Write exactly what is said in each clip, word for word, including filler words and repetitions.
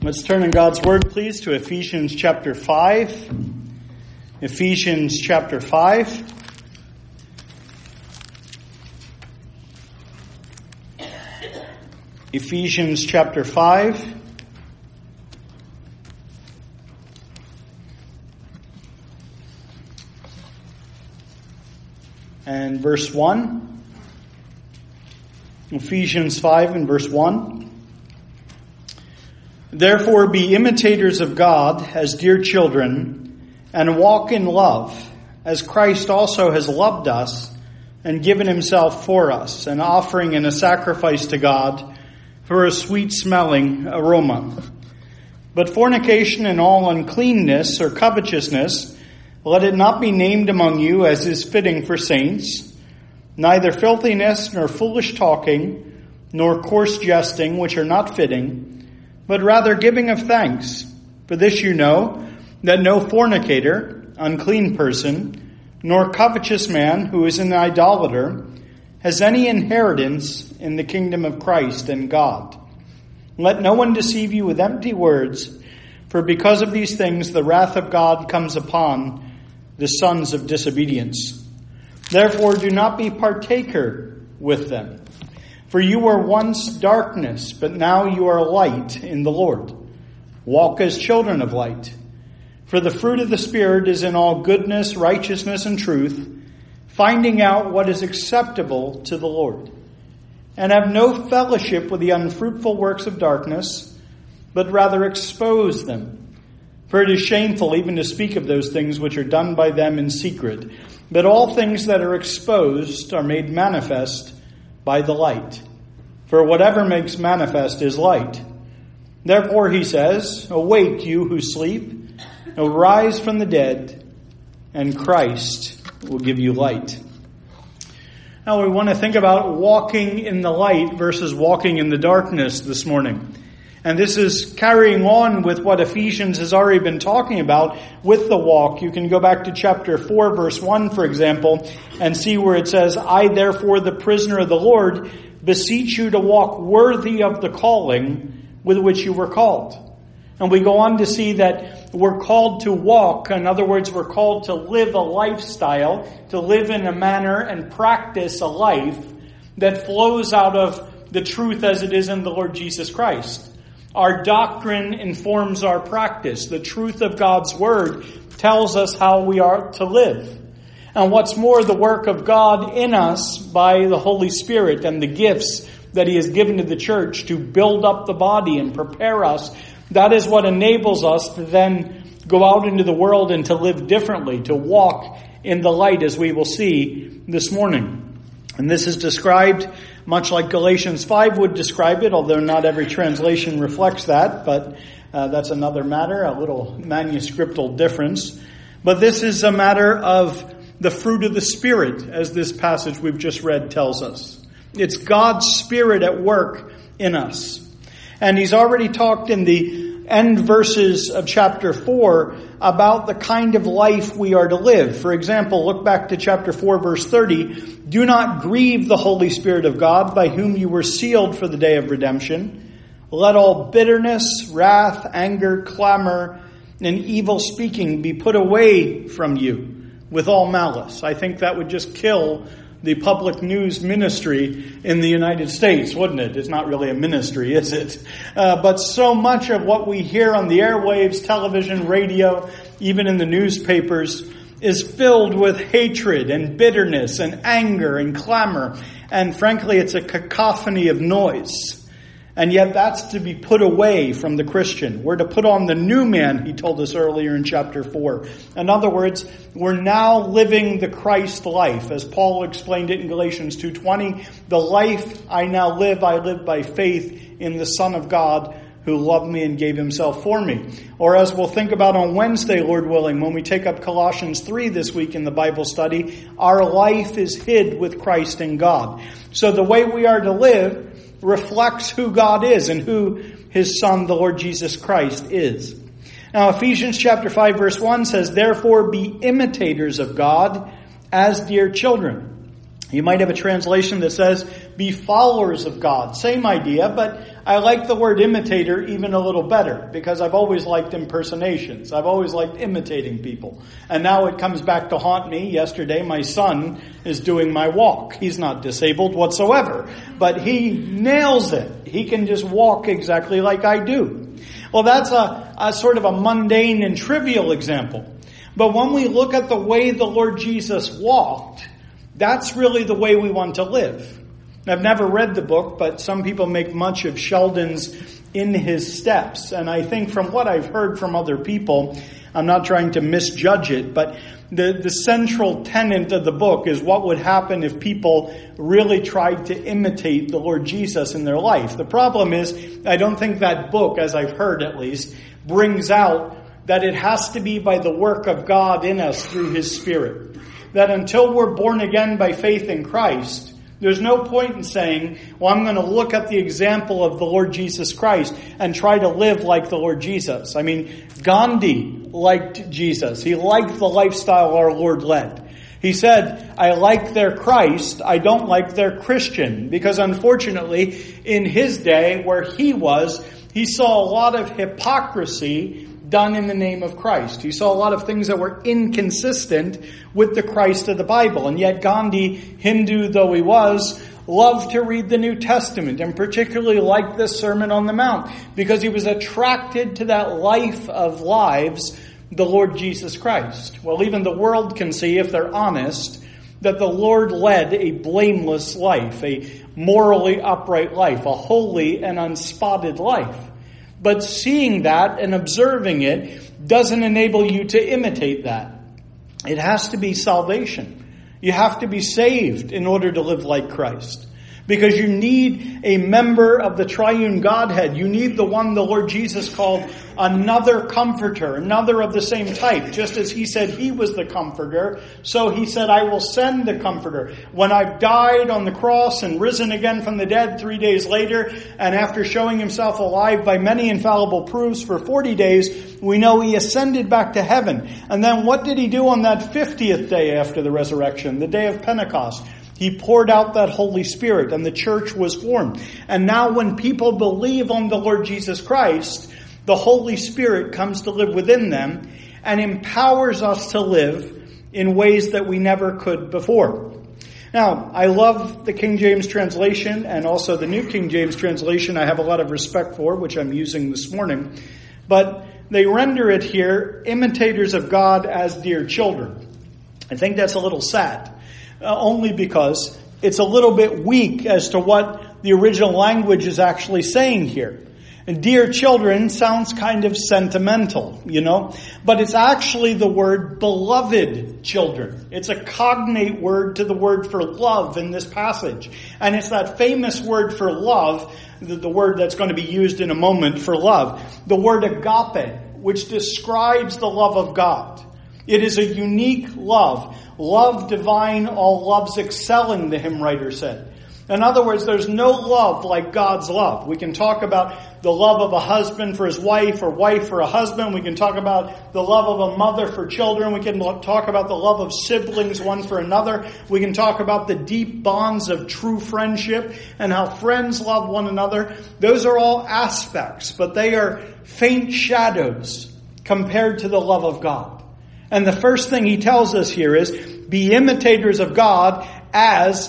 Let's turn in God's Word, please, to Ephesians chapter five. Ephesians chapter five. Ephesians chapter five. And verse one. Ephesians five and verse one. Therefore be imitators of God as dear children, and walk in love, as Christ also has loved us and given himself for us, an offering and a sacrifice to God for a sweet-smelling aroma. But fornication and all uncleanness or covetousness, let it not be named among you as is fitting for saints, neither filthiness nor foolish talking, nor coarse jesting, which are not fitting, but rather giving of thanks. For this you know, that no fornicator, unclean person, nor covetous man who is an idolater, has any inheritance in the kingdom of Christ and God. Let no one deceive you with empty words, for because of these things the wrath of God comes upon the sons of disobedience. Therefore do not be partaker with them. For you were once darkness, but now you are light in the Lord. Walk as children of light. For the fruit of the Spirit is in all goodness, righteousness, and truth, finding out what is acceptable to the Lord. And have no fellowship with the unfruitful works of darkness, but rather expose them. For it is shameful even to speak of those things which are done by them in secret. But all things that are exposed are made manifest by the light. For whatever makes manifest is light. Therefore he says, awake you who sleep, arise from the dead, and Christ will give you light. Now we want to think about walking in the light versus walking in the darkness this morning. And this is carrying on with what Ephesians has already been talking about with the walk. You can go back to chapter four, verse one, for example, and see where it says, I therefore, the prisoner of the Lord, beseech you to walk worthy of the calling with which you were called. And we go on to see that we're called to walk. In other words, we're called to live a lifestyle, to live in a manner and practice a life that flows out of the truth as it is in the Lord Jesus Christ. Our doctrine informs our practice. The truth of God's Word tells us how we are to live. And what's more, the work of God in us by the Holy Spirit and the gifts that He has given to the church to build up the body and prepare us, that is what enables us to then go out into the world and to live differently, to walk in the light, as we will see this morning. And this is described much like Galatians five would describe it, although not every translation reflects that, but uh, that's another matter, a little manuscriptal difference. But this is a matter of the fruit of the Spirit, as this passage we've just read tells us. It's God's Spirit at work in us. And he's already talked in the end verses of chapter four about the kind of life we are to live. For example, look back to chapter four, verse thirty. Do not grieve the Holy Spirit of God, by whom you were sealed for the day of redemption. Let all bitterness, wrath, anger, clamor, and evil speaking be put away from you with all malice. I think that would just kill the public news ministry in the United States, wouldn't it? It's not really a ministry, is it? Uh, but so much of what we hear on the airwaves, television, radio, even in the newspapers, is filled with hatred and bitterness and anger and clamor. And frankly, it's a cacophony of noise. And yet that's to be put away from the Christian. We're to put on the new man, he told us earlier in chapter four. In other words, we're now living the Christ life. As Paul explained it in Galatians two twenty, the life I now live, I live by faith in the Son of God who loved me and gave himself for me. Or as we'll think about on Wednesday, Lord willing, when we take up Colossians three this week in the Bible study, our life is hid with Christ in God. So the way we are to live reflects who God is and who his Son, the Lord Jesus Christ, is. Now, Ephesians chapter five, verse one says, therefore be imitators of God as dear children. You might have a translation that says, be followers of God. Same idea, but I like the word imitator even a little better because I've always liked impersonations. I've always liked imitating people. And now it comes back to haunt me. Yesterday, my son is doing my walk. He's not disabled whatsoever, but he nails it. He can just walk exactly like I do. Well, that's a, a sort of a mundane and trivial example. But when we look at the way the Lord Jesus walked, that's really the way we want to live. I've never read the book, but some people make much of Sheldon's In His Steps. And I think from what I've heard from other people, I'm not trying to misjudge it, but the, the central tenet of the book is what would happen if people really tried to imitate the Lord Jesus in their life. The problem is, I don't think that book, as I've heard at least, brings out that it has to be by the work of God in us through His Spirit. That until we're born again by faith in Christ, there's no point in saying, well, I'm going to look at the example of the Lord Jesus Christ and try to live like the Lord Jesus. I mean, Gandhi liked Jesus. He liked the lifestyle our Lord led. He said, I like their Christ, I don't like their Christian. Because unfortunately, in his day, where he was, he saw a lot of hypocrisy done in the name of Christ. He saw a lot of things that were inconsistent with the Christ of the Bible. And yet Gandhi, Hindu though he was, loved to read the New Testament and particularly liked the Sermon on the Mount because he was attracted to that life of lives, the Lord Jesus Christ. Well, even the world can see, if they're honest, that the Lord led a blameless life, a morally upright life, a holy and unspotted life. But seeing that and observing it doesn't enable you to imitate that. It has to be salvation. You have to be saved in order to live like Christ. Because you need a member of the triune Godhead. You need the one the Lord Jesus called another comforter, another of the same type. Just as he said he was the comforter, so he said, I will send the comforter. When I've died on the cross and risen again from the dead three days later, and after showing himself alive by many infallible proofs for forty days, we know he ascended back to heaven. And then what did he do on that fiftieth day after the resurrection, the day of Pentecost? He poured out that Holy Spirit and the church was formed. And now when people believe on the Lord Jesus Christ, the Holy Spirit comes to live within them and empowers us to live in ways that we never could before. Now, I love the King James translation and also the New King James translation I have a lot of respect for, which I'm using this morning. But they render it here, imitators of God as dear children. I think that's a little sad. Uh, only because it's a little bit weak as to what the original language is actually saying here. And dear children sounds kind of sentimental, you know, but it's actually the word beloved children. It's a cognate word to the word for love in this passage. And it's that famous word for love, the, the word that's going to be used in a moment for love, the word agape, which describes the love of God. It is a unique love. Love divine, all loves excelling, the hymn writer said. In other words, there's no love like God's love. We can talk about the love of a husband for his wife or wife for a husband. We can talk about the love of a mother for children. We can talk about the love of siblings one for another. We can talk about the deep bonds of true friendship and how friends love one another. Those are all aspects, but they are faint shadows compared to the love of God. And the first thing he tells us here is, be imitators of God as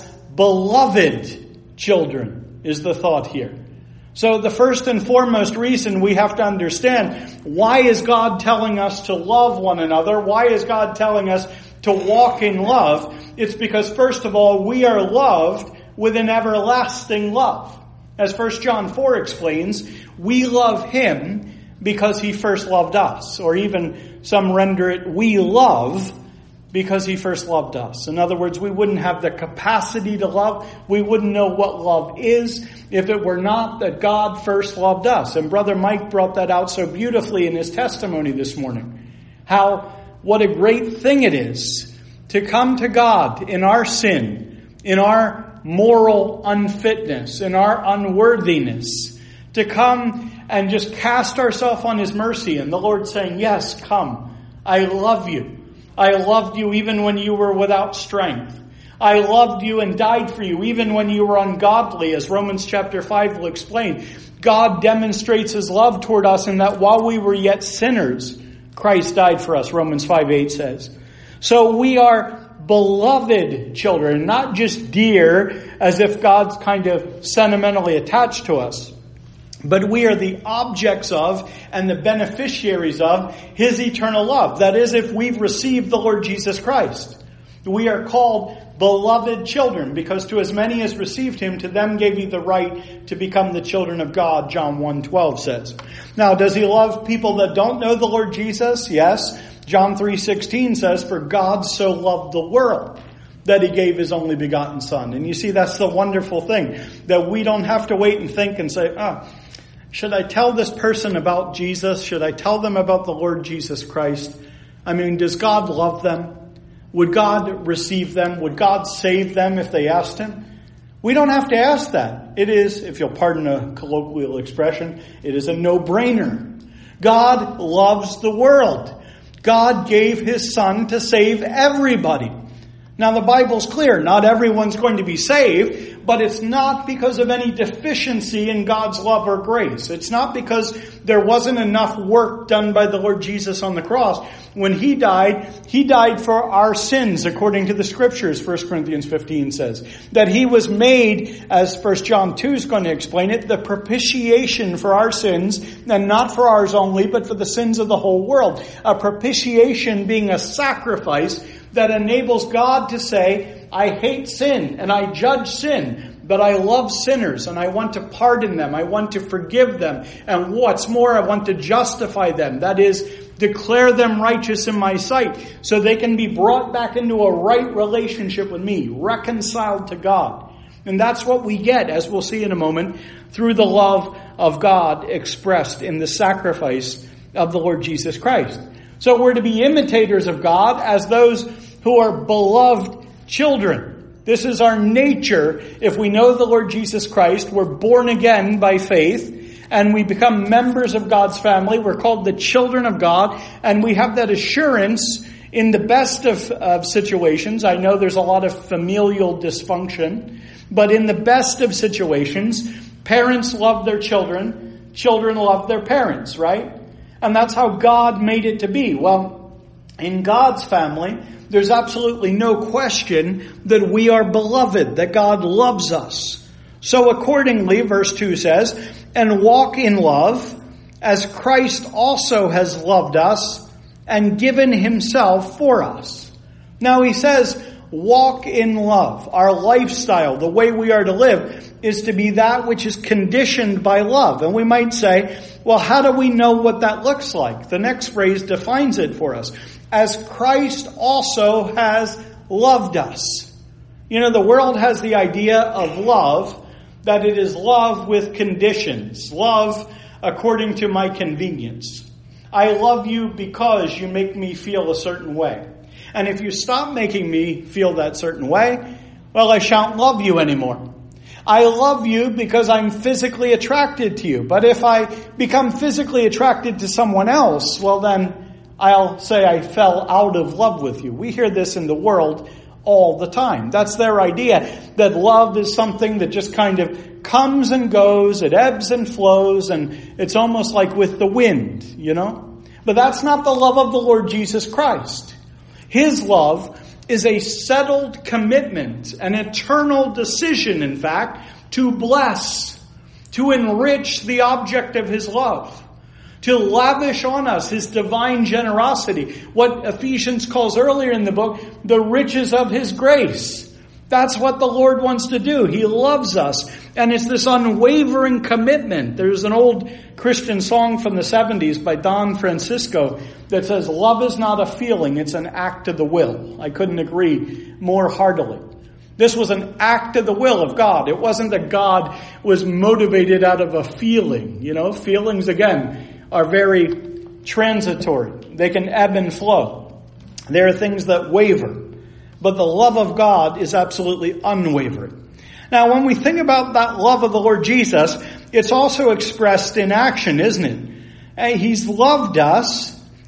beloved children, is the thought here. So the first and foremost reason we have to understand, why is God telling us to love one another? Why is God telling us to walk in love? It's because, first of all, we are loved with an everlasting love. As First John four explains, we love him because he first loved us. Or even some render it, we love because he first loved us. In other words, we wouldn't have the capacity to love. We wouldn't know what love is if it were not that God first loved us. And Brother Mike brought that out so beautifully in his testimony this morning. How, what a great thing it is to come to God in our sin, in our moral unfitness, in our unworthiness, to come and just cast ourselves on his mercy. And the Lord saying, yes, come. I love you. I loved you even when you were without strength. I loved you and died for you, even when you were ungodly, as Romans chapter five will explain. God demonstrates his love toward us in that while we were yet sinners, Christ died for us, Romans five eight says. So we are beloved children, not just dear, as if God's kind of sentimentally attached to us. But we are the objects of and the beneficiaries of his eternal love. That is, if we've received the Lord Jesus Christ. We are called beloved children, because to as many as received him, to them gave he the right to become the children of God, John one twelve says. Now, does he love people that don't know the Lord Jesus? Yes. John three sixteen says, for God so loved the world that he gave his only begotten Son. And you see, that's the wonderful thing, that we don't have to wait and think and say, ah, should I tell this person about Jesus? Should I tell them about the Lord Jesus Christ? I mean, does God love them? Would God receive them? Would God save them if they asked him? We don't have to ask that. It is, if you'll pardon a colloquial expression, it is a no-brainer. God loves the world. God gave his Son to save everybody. Now the Bible's clear. Not everyone's going to be saved, but it's not because of any deficiency in God's love or grace. It's not because there wasn't enough work done by the Lord Jesus on the cross. When he died, he died for our sins, according to the Scriptures, First Corinthians fifteen says. That he was made, as First John two is going to explain it, the propitiation for our sins, and not for ours only, but for the sins of the whole world. A propitiation being a sacrifice that enables God to say, I hate sin and I judge sin, but I love sinners and I want to pardon them. I want to forgive them. And what's more, I want to justify them. That is, declare them righteous in my sight so they can be brought back into a right relationship with me, reconciled to God. And that's what we get, as we'll see in a moment, through the love of God expressed in the sacrifice of the Lord Jesus Christ. So we're to be imitators of God as those who are beloved children. This is our nature. If we know the Lord Jesus Christ, we're born again by faith, and we become members of God's family. We're called the children of God, and we have that assurance in the best of, of situations. I know there's a lot of familial dysfunction, but in the best of situations, parents love their children, children love their parents, right? And that's how God made it to be. Well, in God's family, there's absolutely no question that we are beloved, that God loves us. So accordingly, verse two says, and walk in love, as Christ also has loved us and given himself for us. Now he says, walk in love. Our lifestyle, the way we are to live, is to be that which is conditioned by love. And we might say, well, how do we know what that looks like? The next phrase defines it for us. As Christ also has loved us. You know, the world has the idea of love, that it is love with conditions. Love according to my convenience. I love you because you make me feel a certain way. And if you stop making me feel that certain way, well, I shan't love you anymore. I love you because I'm physically attracted to you. But if I become physically attracted to someone else, well then I'll say I fell out of love with you. We hear this in the world all the time. That's their idea, that love is something that just kind of comes and goes, it ebbs and flows, and it's almost like with the wind, you know? But that's not the love of the Lord Jesus Christ. His love is a settled commitment, an eternal decision, in fact, to bless, to enrich the object of his love, to lavish on us his divine generosity, what Ephesians calls earlier in the book, the riches of his grace. That's what the Lord wants to do. He loves us, and it's this unwavering commitment. There's an old Christian song from the seventies by Don Francisco that says, love is not a feeling, it's an act of the will. I couldn't agree more heartily. This was an act of the will of God. It wasn't that God was motivated out of a feeling. You know, feelings, again, are very transitory. They can ebb and flow. There are things that waver. But the love of God is absolutely unwavering. Now, when we think about that love of the Lord Jesus, it's also expressed in action, isn't it? He's loved us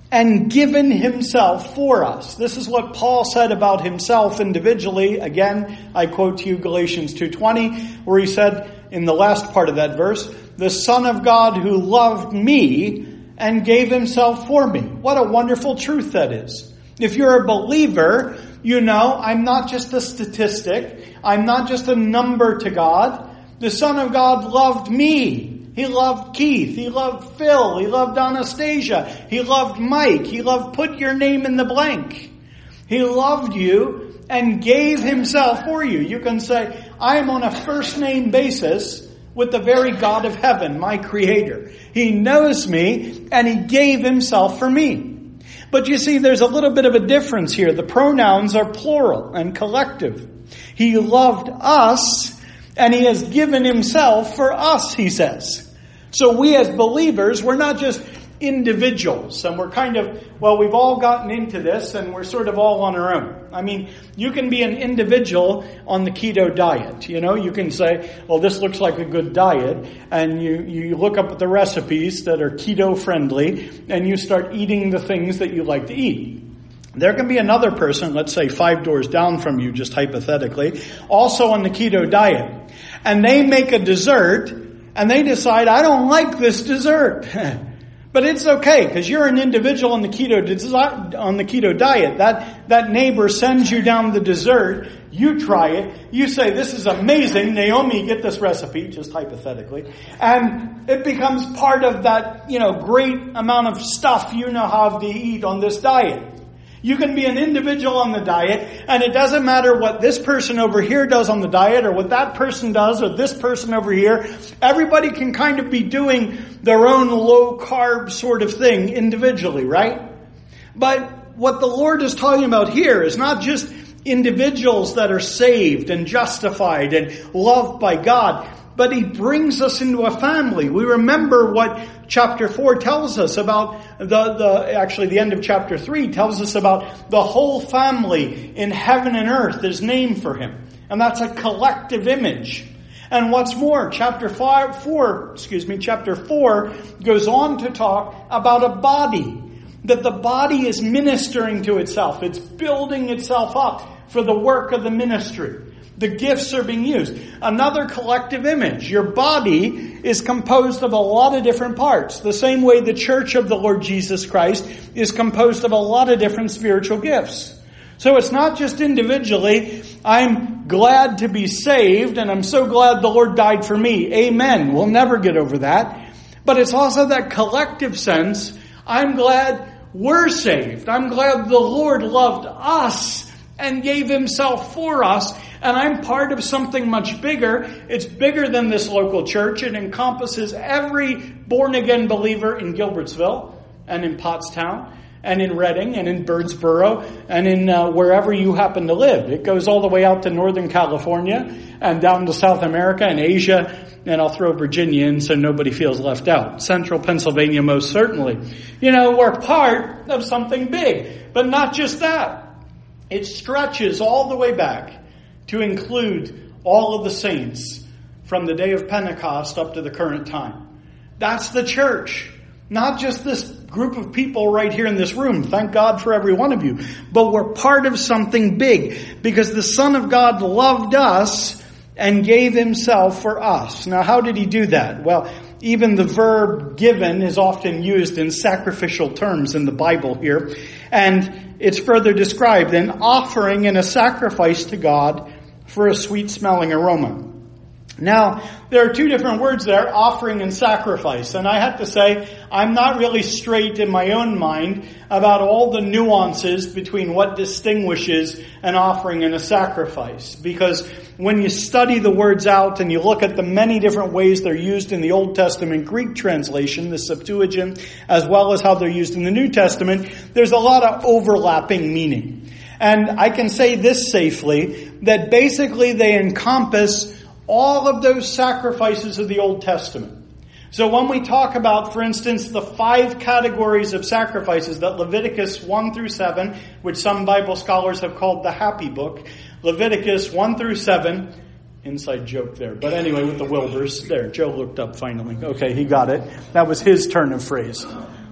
and given himself for us. This is what Paul said about himself individually. Again, I quote to you Galatians two twenty, where he said in the last part of that verse, the Son of God who loved me and gave himself for me. What a wonderful truth that is. If you're a believer, you know I'm not just a statistic. I'm not just a number to God. The Son of God loved me. He loved Keith. He loved Phil. He loved Anastasia. He loved Mike. He loved put your name in the blank. He loved you and gave himself for you. You can say, I am on a first name basis with the very God of heaven, my creator. He knows me and he gave himself for me. But you see, there's a little bit of a difference here. The pronouns are plural and collective. He loved us and he has given himself for us, he says. So we as believers, we're not just individuals, and we're kind of, well, we've all gotten into this and we're sort of all on our own. I mean, you can be an individual on the keto diet. You know, you can say, well, this looks like a good diet, and you, you look up the recipes that are keto friendly and you start eating the things that you like to eat. There can be another person, let's say five doors down from you, just hypothetically, also on the keto diet, and they make a dessert and they decide, I don't like this dessert. But it's okay, because you're an individual on the keto on the keto diet. That that neighbor sends you down the dessert. You try it. You say, this is amazing. Naomi, get this recipe, just hypothetically. And it becomes part of that, you know, great amount of stuff you know how to eat on this diet. You can be an individual on the diet, and it doesn't matter what this person over here does on the diet, or what that person does, or this person over here. Everybody can kind of be doing their own low-carb sort of thing individually, right? But what the Lord is talking about here is not just individuals that are saved and justified and loved by God, but he brings us into a family. We remember what chapter four tells us about the, the, actually the end of chapter three tells us about the whole family in heaven and earth is named for him. And that's a collective image. And what's more, chapter five, four, excuse me, chapter four goes on to talk about a body. That the body is ministering to itself. It's building itself up for the work of the ministry. The gifts are being used. Another collective image. Your body is composed of a lot of different parts. The same way the church of the Lord Jesus Christ is composed of a lot of different spiritual gifts. So it's not just individually, I'm glad to be saved and I'm so glad the Lord died for me. Amen. We'll never get over that. But it's also that collective sense. I'm glad we're saved. I'm glad the Lord loved us and gave himself for us. And I'm part of something much bigger. It's bigger than this local church. It encompasses every born-again believer in Gilbertsville and in Pottstown and in Redding and in Birdsboro and in uh, wherever you happen to live. It goes all the way out to Northern California and down to South America and Asia. And I'll throw Virginia in so nobody feels left out. Central Pennsylvania, most certainly. You know, we're part of something big. But not just that. It stretches all the way back to include all of the saints from the day of Pentecost up to the current time. That's the church. Not just this group of people right here in this room. Thank God for every one of you. But we're part of something big because the Son of God loved us and gave himself for us. Now, how did he do that? Well, even the verb given is often used in sacrificial terms in the Bible here. And it's further described, an offering and a sacrifice to God for a sweet-smelling aroma. Now, there are two different words there, offering and sacrifice. And I have to say, I'm not really straight in my own mind about all the nuances between what distinguishes an offering and a sacrifice. Because when you study the words out and you look at the many different ways they're used in the Old Testament Greek translation, the Septuagint, as well as how they're used in the New Testament, there's a lot of overlapping meaning. And I can say this safely, that basically they encompass all of those sacrifices of the Old Testament. So when we talk about, for instance, the five categories of sacrifices that Leviticus one through seven, which some Bible scholars have called the happy book, Leviticus one through seven, inside joke there. But anyway, with the Wilbers, there, Joe looked up finally. Okay, he got it. That was his turn of phrase.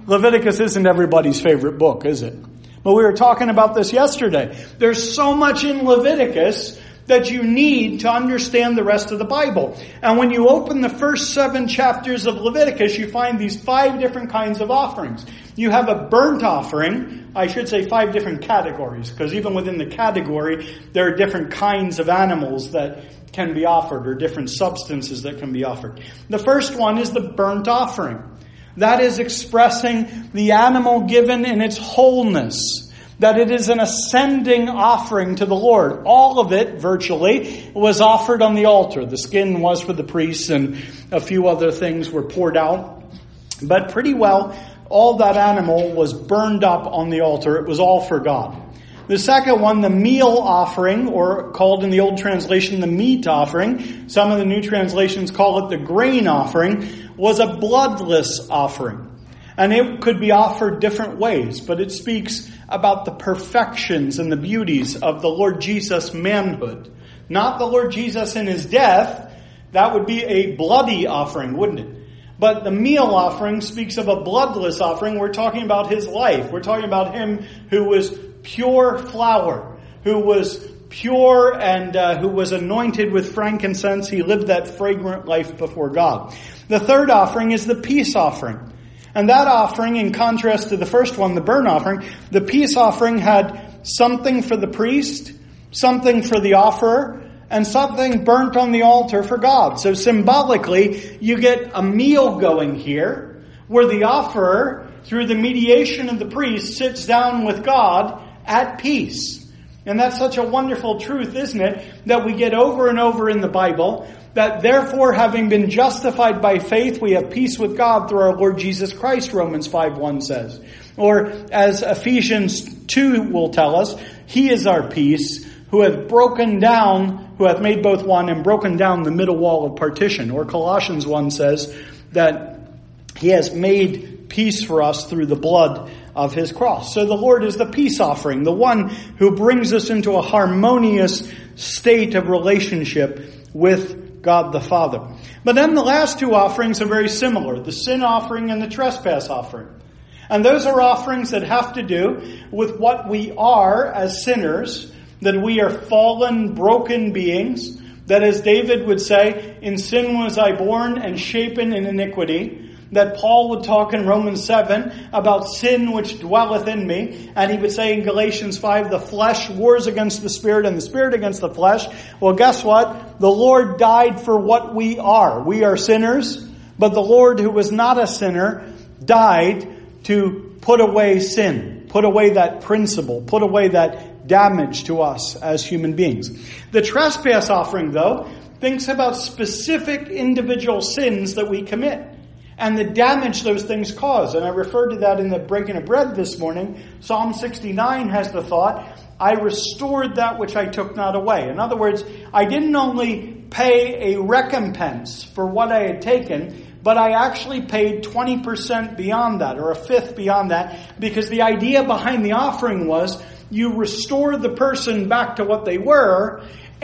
Leviticus isn't everybody's favorite book, is it? But we were talking about this yesterday. There's so much in Leviticus that you need to understand the rest of the Bible. And when you open the first seven chapters of Leviticus, you find these five different kinds of offerings. You have a burnt offering. I should say five different categories, because even within the category, there are different kinds of animals that can be offered, or different substances that can be offered. The first one is the burnt offering. That is expressing the animal given in its wholeness. That it is an ascending offering to the Lord. All of it, virtually, was offered on the altar. The skin was for the priests, and a few other things were poured out. But pretty well, all that animal was burned up on the altar. It was all for God. The second one, the meal offering, or called in the old translation the meat offering, some of the new translations call it the grain offering, was a bloodless offering. And it could be offered different ways, but it speaks about the perfections and the beauties of the Lord Jesus' manhood. Not the Lord Jesus in his death. That would be a bloody offering, wouldn't it? But the meal offering speaks of a bloodless offering. We're talking about his life. We're talking about him who was pure flour, who was pure and uh, who was anointed with frankincense. He lived that fragrant life before God. The third offering is the peace offering. And that offering, in contrast to the first one, the burnt offering, the peace offering had something for the priest, something for the offerer, and something burnt on the altar for God. So symbolically, you get a meal going here, where the offerer, through the mediation of the priest, sits down with God at peace. And that's such a wonderful truth, isn't it? That we get over and over in the Bible. That therefore, having been justified by faith, we have peace with God through our Lord Jesus Christ, Romans five one says. Or as Ephesians two will tell us, he is our peace, who hath broken down, who hath made both one and broken down the middle wall of partition. Or Colossians one says that he has made peace for us through the blood of his cross. So the Lord is the peace offering, the one who brings us into a harmonious state of relationship with God the Father. But then the last two offerings are very similar, the sin offering and the trespass offering. And those are offerings that have to do with what we are as sinners, that we are fallen, broken beings, that as David would say, in sin was I born and shapen in iniquity. That Paul would talk in Romans seven about sin which dwelleth in me. And he would say in Galatians five, the flesh wars against the spirit and the spirit against the flesh. Well, guess what? The Lord died for what we are. We are sinners, but the Lord, who was not a sinner, died to put away sin, put away that principle, put away that damage to us as human beings. The trespass offering, though, thinks about specific individual sins that we commit and the damage those things cause. And I referred to that in the breaking of bread this morning. Psalm sixty-nine has the thought, I restored that which I took not away. In other words, I didn't only pay a recompense for what I had taken, but I actually paid twenty percent beyond that, or a fifth beyond that, because the idea behind the offering was you restore the person back to what they were,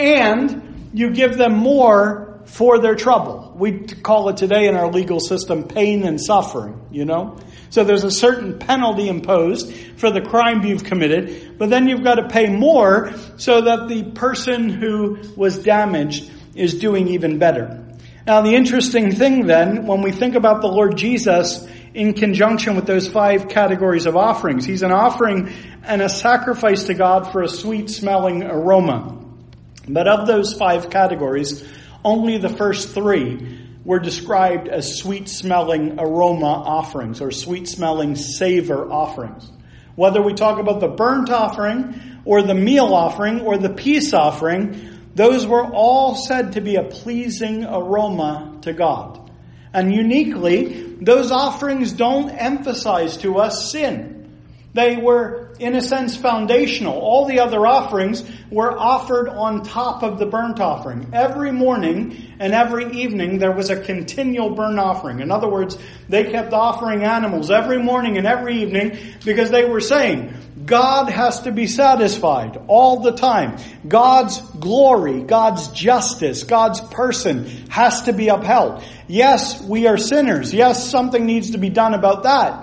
and you give them more for their trouble. We call it today in our legal system pain and suffering, you know. So there's a certain penalty imposed for the crime you've committed, but then you've got to pay more so that the person who was damaged is doing even better. Now, the interesting thing then, when we think about the Lord Jesus in conjunction with those five categories of offerings, he's an offering and a sacrifice to God for a sweet-smelling aroma. But of those five categories, only the first three were described as sweet-smelling aroma offerings or sweet-smelling savor offerings. Whether we talk about the burnt offering or the meal offering or the peace offering, those were all said to be a pleasing aroma to God. And uniquely, those offerings don't emphasize to us sin. They were, in a sense, foundational. All the other offerings were offered on top of the burnt offering. Every morning and every evening there was a continual burnt offering. In other words, they kept offering animals every morning and every evening because they were saying, God has to be satisfied all the time. God's glory, God's justice, God's person has to be upheld. Yes, we are sinners. Yes, something needs to be done about that.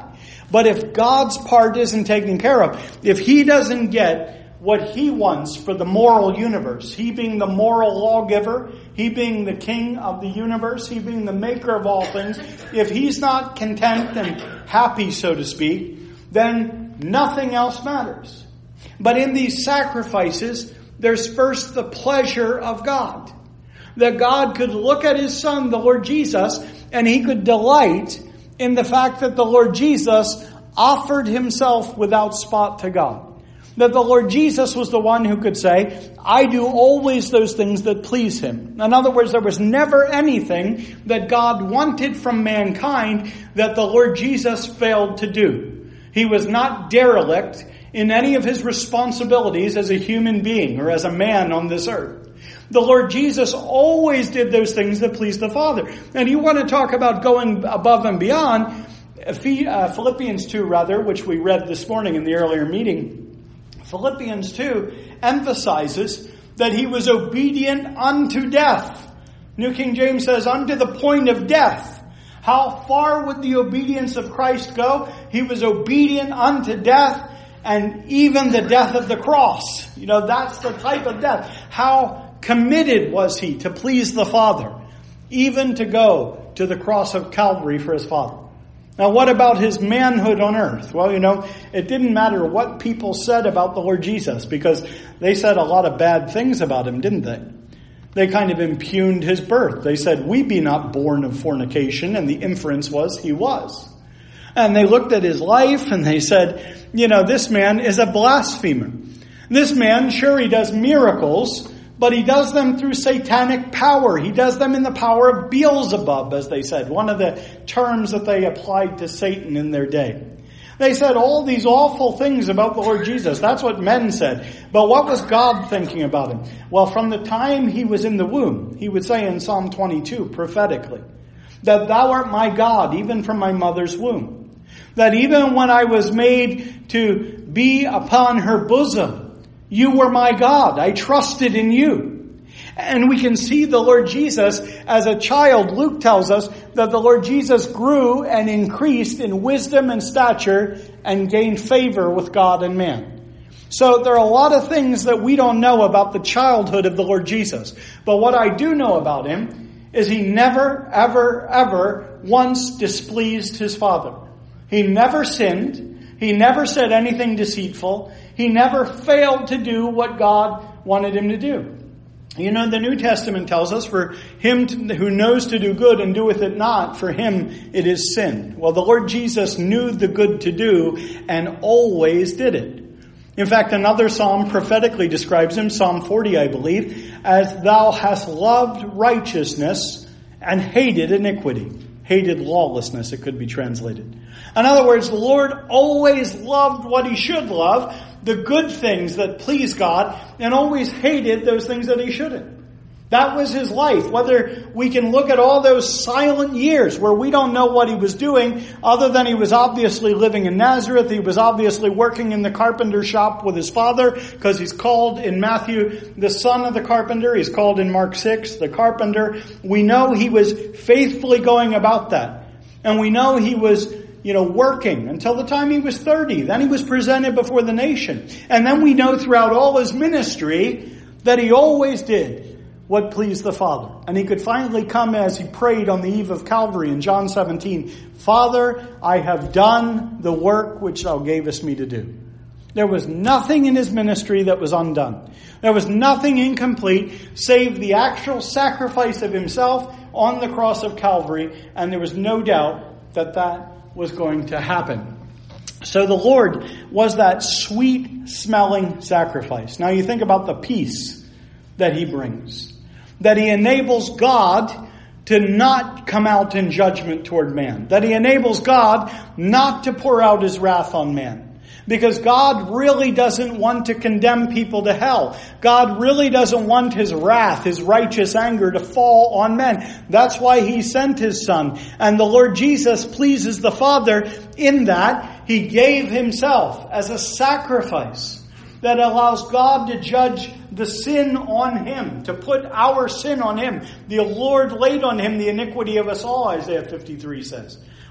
But if God's part isn't taken care of, if he doesn't get what he wants for the moral universe, he being the moral lawgiver, he being the king of the universe, he being the maker of all things, if he's not content and happy, so to speak, then nothing else matters. But in these sacrifices, there's first the pleasure of God. That God could look at his Son, the Lord Jesus, and he could delight in the fact that the Lord Jesus offered himself without spot to God. That the Lord Jesus was the one who could say, I do always those things that please him. In other words, there was never anything that God wanted from mankind that the Lord Jesus failed to do. He was not derelict in any of his responsibilities as a human being or as a man on this earth. The Lord Jesus always did those things that pleased the Father. And you want to talk about going above and beyond, Philippians two rather, which we read this morning in the earlier meeting. Philippians two emphasizes that he was obedient unto death. New King James says, unto the point of death. How far would the obedience of Christ go? He was obedient unto death, and even the death of the cross. You know, that's the type of death. How committed was he to please the Father, even to go to the cross of Calvary for his Father. Now, what about his manhood on earth? Well, you know, it didn't matter what people said about the Lord Jesus, because they said a lot of bad things about him, didn't they? They kind of impugned his birth. They said, we be not born of fornication, and the inference was he was. And they looked at his life and they said, you know, this man is a blasphemer. This man, sure, he does miracles, but he does them through satanic power. He does them in the power of Beelzebub, as they said, one of the terms that they applied to Satan in their day. They said all these awful things about the Lord Jesus. That's what men said. But what was God thinking about him? Well, from the time he was in the womb, he would say in Psalm twenty-two, prophetically, that thou art my God, even from my mother's womb. That even when I was made to be upon her bosom, you were my God. I trusted in you. And we can see the Lord Jesus as a child. Luke tells us that the Lord Jesus grew and increased in wisdom and stature and gained favor with God and man. So there are a lot of things that we don't know about the childhood of the Lord Jesus. But what I do know about him is he never, ever, ever once displeased his Father. He never sinned. He never said anything deceitful. He never failed to do what God wanted him to do. You know, the New Testament tells us, for him to, who knows to do good and doeth it not, for him it is sin. Well, the Lord Jesus knew the good to do and always did it. In fact, another psalm prophetically describes him, Psalm forty, I believe, as thou hast loved righteousness and hated iniquity. Hated lawlessness, it could be translated. In other words, the Lord always loved what he should love, the good things that please God, and always hated those things that he shouldn't. That was his life. Whether we can look at all those silent years where we don't know what he was doing, other than he was obviously living in Nazareth, he was obviously working in the carpenter shop with his father, because he's called in Matthew the son of the carpenter. He's called in Mark six the carpenter. We know he was faithfully going about that. And we know he was, you know, working until the time he was thirty. Then he was presented before the nation. And then we know throughout all his ministry that he always did what pleased the Father. And he could finally come as he prayed on the eve of Calvary in John seventeen, Father, I have done the work which thou gavest me to do. There was nothing in his ministry that was undone. There was nothing incomplete save the actual sacrifice of himself on the cross of Calvary. And there was no doubt that that was going to happen. So the Lord was that sweet smelling sacrifice. Now you think about the peace that he brings. That he enables God to not come out in judgment toward man. That he enables God not to pour out his wrath on man. Because God really doesn't want to condemn people to hell. God really doesn't want his wrath, his righteous anger to fall on men. That's why he sent his Son. And the Lord Jesus pleases the Father in that he gave himself as a sacrifice that allows God to judge the sin on him, to put our sin on him. The Lord laid on him the iniquity of us all, Isaiah fifty-three says.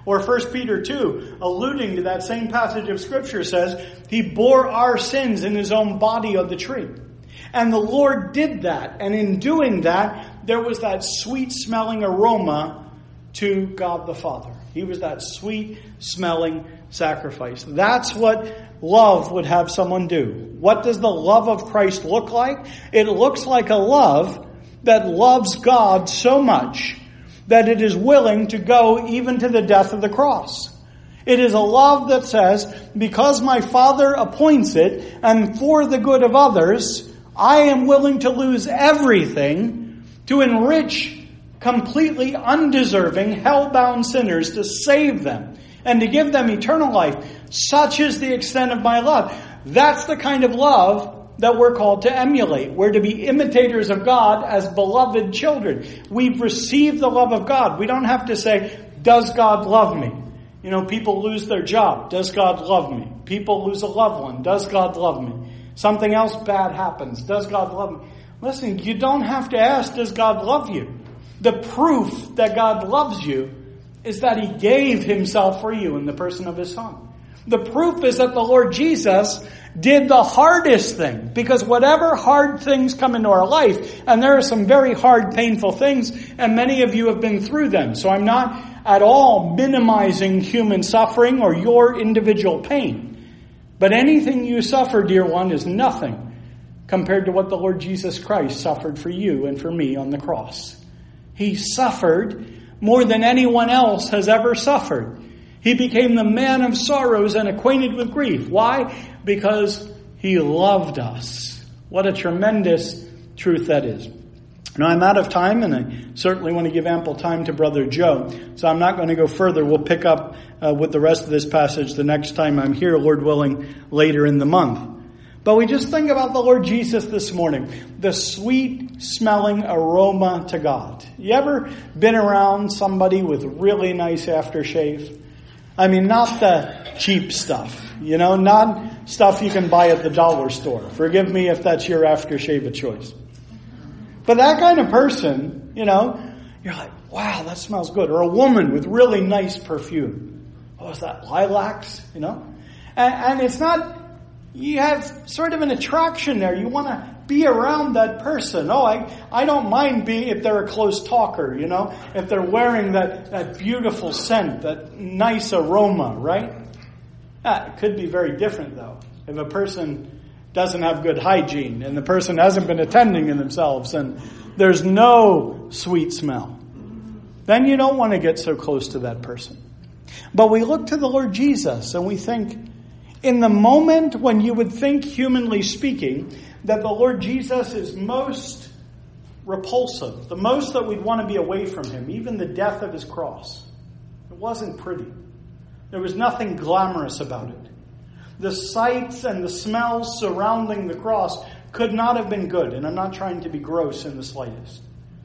Or First Peter two, alluding to that same passage of Scripture, says, He bore our sins in His own body on the tree. And the Lord did that. And in doing that, there was that sweet-smelling aroma to God the Father. He was that sweet-smelling sacrifice. That's what love would have someone do. What does the love of Christ look like? It looks like a love that loves God so much that it is willing to go even to the death of the cross. It is a love that says, because my Father appoints it, and for the good of others, I am willing to lose everything to enrich completely undeserving, hell-bound sinners, to save them and to give them eternal life. Such is the extent of my love. That's the kind of love that we're called to emulate. We're to be imitators of God as beloved children. We've received the love of God. We don't have to say, does God love me? You know, people lose their job. Does God love me? People lose a loved one. Does God love me? Something else bad happens. Does God love me? Listen, you don't have to ask, does God love you? The proof that God loves you is that He gave Himself for you in the person of His Son. The proof is that the Lord Jesus did the hardest thing. Because whatever hard things come into our life, and there are some very hard, painful things, and many of you have been through them. So I'm not at all minimizing human suffering or your individual pain. But anything you suffer, dear one, is nothing compared to what the Lord Jesus Christ suffered for you and for me on the cross. He suffered more than anyone else has ever suffered. He became the man of sorrows and acquainted with grief. Why? Because He loved us. What a tremendous truth that is. Now, I'm out of time, and I certainly want to give ample time to Brother Joe. So I'm not going to go further. We'll pick up uh, with the rest of this passage the next time I'm here, Lord willing, later in the month. But we just think about the Lord Jesus this morning. The sweet-smelling aroma to God. You ever been around somebody with really nice aftershave? I mean, not the cheap stuff. You know, not stuff you can buy at the dollar store. Forgive me if that's your aftershave of choice. But that kind of person, you know, you're like, wow, that smells good. Or a woman with really nice perfume. Oh, is that lilacs? You know? And, and it's not, you have sort of an attraction there. You want to be around that person. Oh, I, I don't mind being, if they're a close talker, you know, if they're wearing that, that beautiful scent, that nice aroma, right? Ah, it could be very different, though. If a person doesn't have good hygiene and the person hasn't been attending to themselves and there's no sweet smell, then you don't want to get so close to that person. But we look to the Lord Jesus and we think, in the moment when you would think, humanly speaking, that the Lord Jesus is most repulsive, the most that we'd want to be away from Him, even the death of His cross, it wasn't pretty. There was nothing glamorous about it. The sights and the smells surrounding the cross could not have been good. And I'm not trying to be gross in the slightest.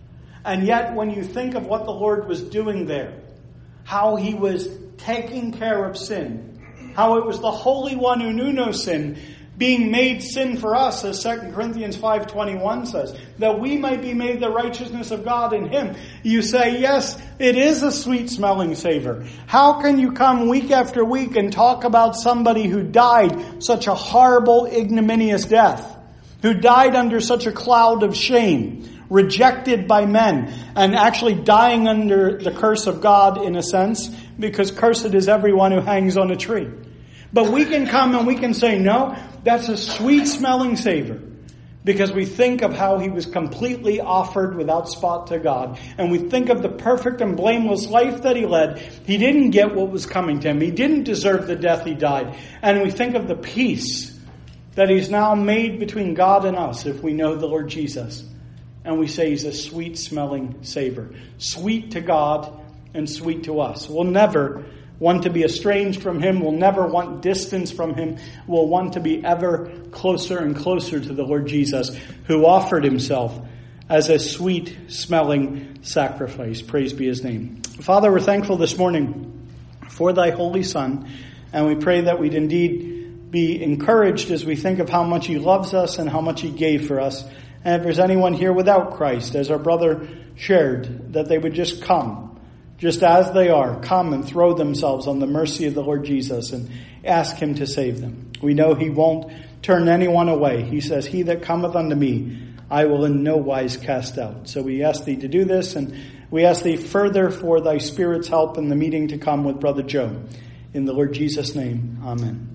And yet, when you think of what the Lord was doing there, how He was taking care of sin, how it was the Holy One who knew no sin being made sin for us, as Second Corinthians five twenty-one says, that we might be made the righteousness of God in Him. You say, yes, it is a sweet-smelling savor. How can you come week after week and talk about somebody who died such a horrible, ignominious death, who died under such a cloud of shame, rejected by men, and actually dying under the curse of God in a sense, because cursed is everyone who hangs on a tree. But we can come and we can say, no, that's a sweet-smelling savor. Because we think of how He was completely offered without spot to God. And we think of the perfect and blameless life that He led. He didn't get what was coming to Him. He didn't deserve the death He died. And we think of the peace that He's now made between God and us if we know the Lord Jesus. And we say He's a sweet-smelling savor. Sweet to God and sweet to us. We'll never want to be estranged from Him. We'll never want distance from Him. We'll want to be ever closer and closer to the Lord Jesus, who offered Himself as a sweet-smelling sacrifice. Praise be His name. Father, we're thankful this morning for Thy Holy Son, and we pray that we'd indeed be encouraged as we think of how much He loves us and how much He gave for us. And if there's anyone here without Christ, as our brother shared, that they would just come. just as they are, come and throw themselves on the mercy of the Lord Jesus and ask him to save them. We know he won't turn anyone away. He says, he that cometh unto me, I will in no wise cast out. So we ask thee to do this, and we ask thee further for thy Spirit's help in the meeting to come with Brother Joe. In the Lord Jesus' name, amen.